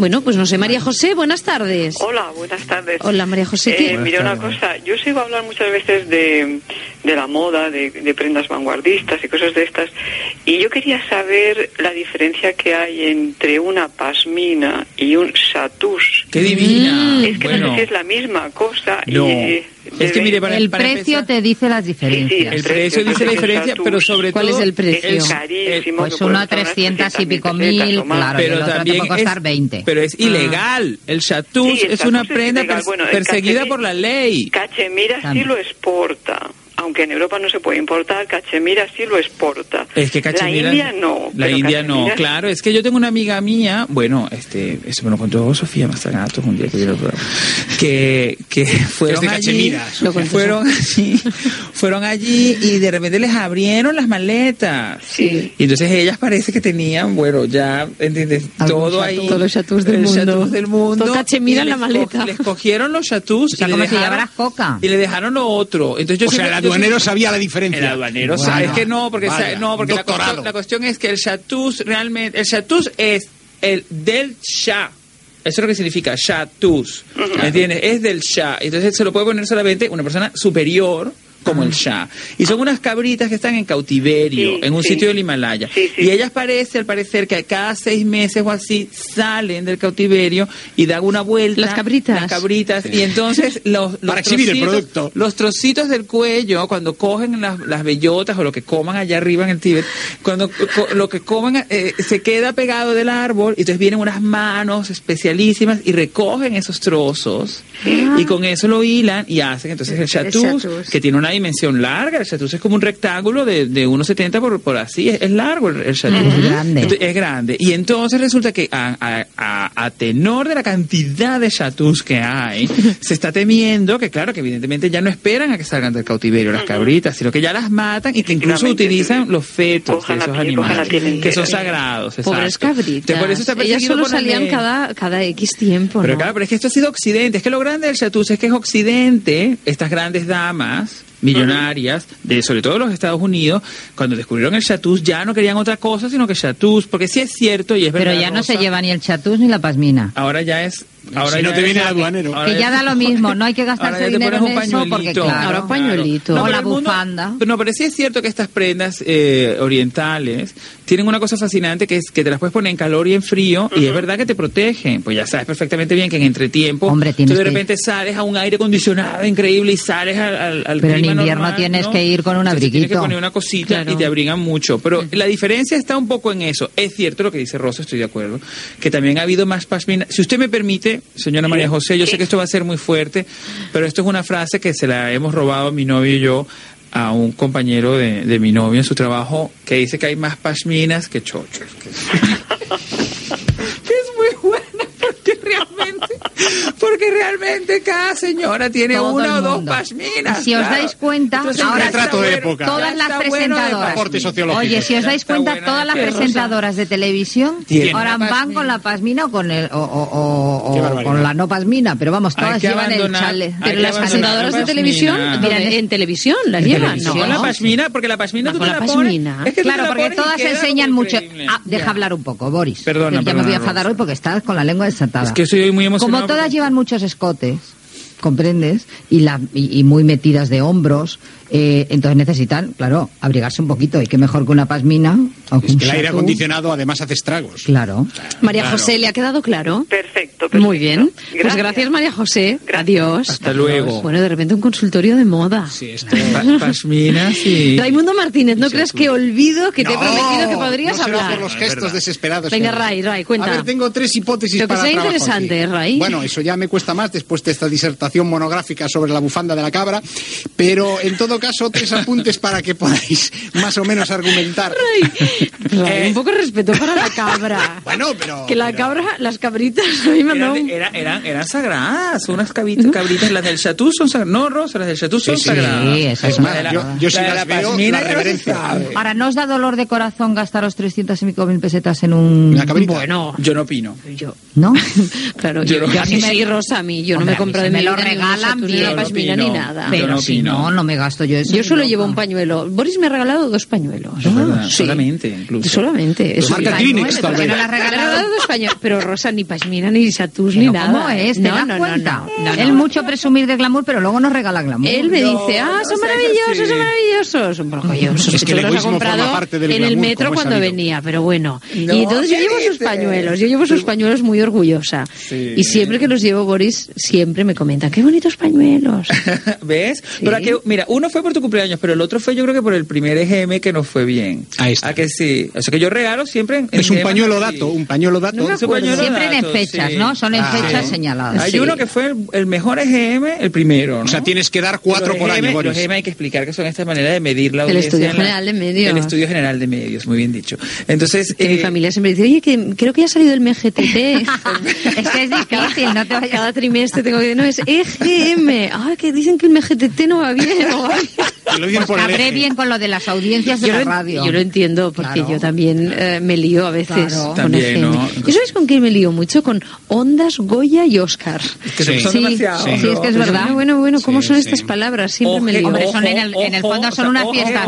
Bueno, pues no sé, María José, buenas tardes. Hola, buenas tardes. Hola, María José. Mira una cosa, yo os oigo hablar muchas veces de la moda, de prendas vanguardistas y cosas de estas, y yo quería saber la diferencia que hay entre una pasmina y un chatús. ¡Qué divina! Es que no sé si es la misma cosa. No. Es que mire, el precio empezar, te dice las diferencias. Sí, el precio dice la diferencia, pero sobre todo... ¿Cuál es el precio? Es carísimo. Pues uno a 300 y pico mil, claro, pero el otro también te puede costar 20. Pero es ilegal. El chatús es una prenda perseguida por la ley. Cachemira sí lo exporta. Aunque en Europa no se puede importar, cachemira sí lo exporta. Es que cachemira... La India no. La India no, claro. Es que yo tengo una amiga mía, bueno, eso me lo contó Sofía Mastragato un día que vino el programa, que fueron allí, fueron allí y de repente les abrieron las maletas. Sí. Y entonces ellas parece que tenían, bueno, ya, ¿entiendes? Todo ahí. Todos los chatús del mundo. Todo cachemira en la maleta. Les cogieron los chatús. O sea, como si llevaras coca. Y le dejaron lo otro. Entonces yo el aduanero sabía la diferencia. El aduanero sabe, es que no, porque la cuestión es que el chatús realmente, el chatús es el del Shah. Eso es lo que significa chatús. ¿Me entiendes? Es del Shah. Entonces se lo puede poner solamente una persona superior como el Shah. Y son unas cabritas que están en cautiverio, en un sitio del Himalaya. Y ellas al parecer que cada 6 meses o así salen del cautiverio y dan una vuelta. Las cabritas. Y entonces para exhibir el producto. Los trocitos del cuello, cuando cogen las bellotas o lo que coman allá arriba en el Tíbet, cuando lo que coman se queda pegado del árbol, y entonces vienen unas manos especialísimas y recogen esos trozos y con eso lo hilan y hacen entonces el chatús, que tiene una dimensión larga. El chatús es como un rectángulo de 1,70 por así, es largo el chatús. Es grande. Y entonces resulta que a tenor de la cantidad de chatús que hay, se está temiendo que, claro, que evidentemente ya no esperan a que salgan del cautiverio las cabritas, sino que ya las matan y que incluso utilizan los fetos de esos animales, que son sagrados. Pobres cabritas. Por eso está ellas solo salían cada X tiempo, pero ¿no? claro, pero es que esto ha sido Occidente. Es que lo grande del chatús es que es Occidente, estas grandes damas millonarias, sobre todo de los Estados Unidos, cuando descubrieron el chatús ya no querían otra cosa sino que chatús, porque sí es cierto y es verdad. Pero ya no se lleva ni el chatús ni la pasmina. Ahora ya es... Ahora si no te viene el aduanero. Que ya da lo mismo, no hay que gastarse dinero en eso porque, claro, ahora pañuelito. No, o la bufanda. No, pero sí es cierto que estas prendas orientales tienen una cosa fascinante, que es que te las puedes poner en calor y en frío, y es verdad que te protegen. Pues ya sabes perfectamente bien que en entretiempo tú de repente sales a un aire acondicionado increíble y sales al pero clima en invierno normal, tienes ¿no? que ir con un abriguito. Tienes que poner una cosita y te abrigan mucho. Pero la diferencia está un poco en eso. Es cierto lo que dice Rosa, estoy de acuerdo, que también ha habido más pasmina. Si usted me permite, señora María José, yo sé que esto va a ser muy fuerte, pero esto es una frase que se la hemos robado mi novio y yo a un compañero de mi novio en su trabajo, que dice que hay más pashminas que chochos. Es muy buena porque realmente cada señora tiene todo una o dos pashminas. Si os dais cuenta, entonces, ahora retrato de época. Todas las presentadoras. Oye, si os dais cuenta, todas las presentadoras de televisión ahora van con la pashmina o con con la no pashmina, pero vamos, todas llevan el chale. Pero las presentadoras de televisión, en televisión las llevan, ¿no? La pashmina, porque la pashmina tú te la pones. Claro, porque todas enseñan mucho. Deja hablar un poco, Boris. Perdona. Ya me voy a enfadar hoy porque estás con la lengua desatada. Es que soy muy emocionado. Como todas llevan muchos escotes, ¿comprendes? Y muy metidas de hombros, entonces necesitan, claro, abrigarse un poquito. Y qué mejor que una pasmina. Es que el aire acondicionado además hace estragos. Claro. María José, ¿le ha quedado claro? Perfecto. Muy bien. Pues gracias, María José. Adiós. Hasta luego. Bueno, de repente un consultorio de moda. Sí, esto... Pashminas y... Raimundo Martínez, no creas que olvido que te he prometido que podrías hablar. Por los gestos desesperados. Venga, Ray, cuenta. A ver, tengo 3 hipótesis para trabajar. Pero que sea interesante, Ray. Bueno, eso ya me cuesta más después de esta disertación monográfica sobre la bufanda de la cabra, pero en todo caso 3 apuntes para que podáis más o menos argumentar. Ray, un poco de respeto para la cabra. Bueno, pero... Que la cabra, las cabritas, a mí me han dado... Eran sagradas, unas cabritas, las del chatús son sagradas. No, Rosa, las del chatús son sagradas. Sí, eso es más, yo sí las veo, la reverencia. Ahora, ¿no os da dolor de corazón gastaros 300.000 pesetas en un... ¿Una cabrita? Bueno, yo no opino. ¿No? Claro, yo a mí sí, Rosa, a mí. Yo no me compro de me lo regalan bien, ni nada. Pero si no me gasto yo Yo solo llevo un pañuelo. Boris me ha regalado 2 pañuelos. Sí. Solamente, incluso. Solamente. Pues marca Kleenex, tal vez. ¿Por qué no le has Me ha regalado? regalado 2 pañuelos. Pero Rosa, ni pashmina, ni satus, ni Pero nada. ¿cómo es? ¿Te das cuenta? Él mucho presumir de glamour, pero luego nos regala glamour. Él me dice, son maravillosos, son maravillosos. Bueno, yo Es que el los ha egoísmo comprado forma parte del en el glamour, metro como he cuando sabido. venía, pero bueno. No, Y entonces yo ¿qué llevo sus dices? pañuelos, muy orgullosa. Sí. Y siempre que los llevo, Boris, siempre me comenta, qué bonitos pañuelos. ¿Ves? Pero a que, mira, uno fue por tu cumpleaños, pero el otro fue yo creo que por el primer EGM que nos fue bien. Ahí está. ¿A que sí? O sea que yo regalo siempre en Es un EGM, pañuelo sí. dato, un pañuelo dato. No me Es un acuerdo. pañuelo- Siempre en datos, fechas, sí. ¿no? Son en fechas sí. señaladas. Hay Sí. uno que fue el mejor EGM, el primero, ¿no? O sea, tienes que dar 4 Los por EGM, año, Boris. Los EGM hay que explicar que son esta manera de medir la El audiencia. Estudio en la- General de Medios. El Estudio General de Medios, muy bien dicho. Entonces, Que mi familia siempre dice, oye, que creo que ya ha salido el MGTT. Es que es difícil, no te vayas. Cada trimestre tengo que... No, es EGM. Ah, que dicen que el MGTT no va bien. No va bien. Te lo dicen por el Cabré eje. bien con lo de las audiencias de la radio. Yo lo entiendo, porque Claro. yo también me lío a veces Claro. con También, EGM. ¿no? ¿Y sabéis con quién me lío mucho? Con Ondas, Goya y Oscar. que Sí. son Sí, demasiados. sí, es que es ¿no? verdad. Bueno, ¿cómo Sí, son sí. estas palabras? Siempre me lío. Hombre, son en el fondo son unas fiestas.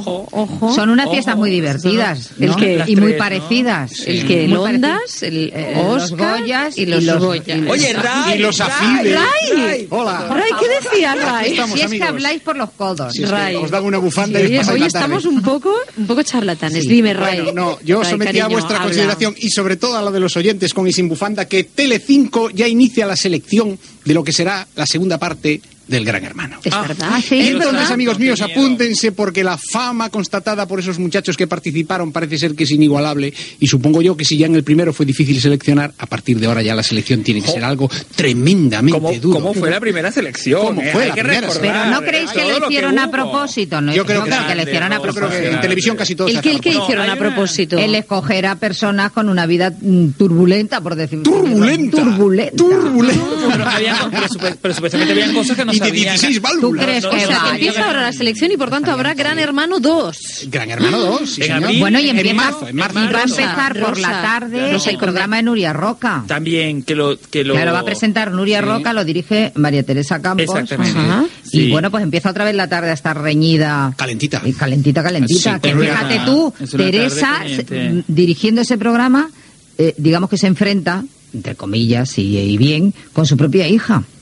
Ojo. Son unas fiestas muy divertidas, El ¿no? que- y muy las tres, ¿no? parecidas. El que Muy el Ondas, el los Oscar Goyas y los Goya. Oye, Ray. Y los Ray, afiles. Ray. Hola. Ray, ¿qué decía Ray? Estamos, Si es que amigos. habláis por los codos. Si es que Ray. os dan una bufanda Sí, y os pasáis hoy la tarde. estamos un poco charlatanes. Dime, Ray. Bueno, no, yo Ray, sometí a cariño, vuestra habla. consideración y sobre todo a la de los oyentes con y sin bufanda que Telecinco ya inicia la selección de lo que será la segunda parte del Gran Hermano. Es verdad. Ah, sí, es Entonces, verdad. amigos míos, Qué miedo. apúntense porque la fama constatada por esos muchachos que participaron parece ser que es inigualable y supongo yo que si ya en el primero fue difícil seleccionar, a partir de ahora ya la selección tiene que ser algo tremendamente duro. ¿Cómo fue la primera selección? ¿Cómo fue Hay la que primera recordar, Pero ¿no creéis que todo lo lo hicieron a hubo. propósito? No, Yo creo que que lo hicieron a Yo creo propósito. que en televisión casi todo se ¿El hace que a propósito. hicieron hay a una- propósito? El escoger a personas con una vida turbulenta, por decirlo Turbulenta. Turbulenta. Pero supuestamente habían cosas que no Y de sabían. 16 válvulas. ¿Tú crees No, que no, O sea, no, que va? empieza ahora la selección y por tanto habrá Gran Hermano 2. Gran Hermano 2, sí, En señor. abril, Bueno, y en empieza, marzo, en marzo. y va a Rosa, empezar por la Rosa. tarde Rosa, el programa de Nuria Roca. También que lo Claro, va a presentar Nuria Roca, lo dirige María Teresa Campos. Exactamente. Ajá. Sí. Y bueno, pues empieza otra vez la tarde a estar reñida. Calentita. Y calentita. Sí, Que pero fíjate tú, es una Teresa, tarde caliente. dirigiendo ese programa, digamos que se enfrenta, entre comillas y bien, con su propia hija.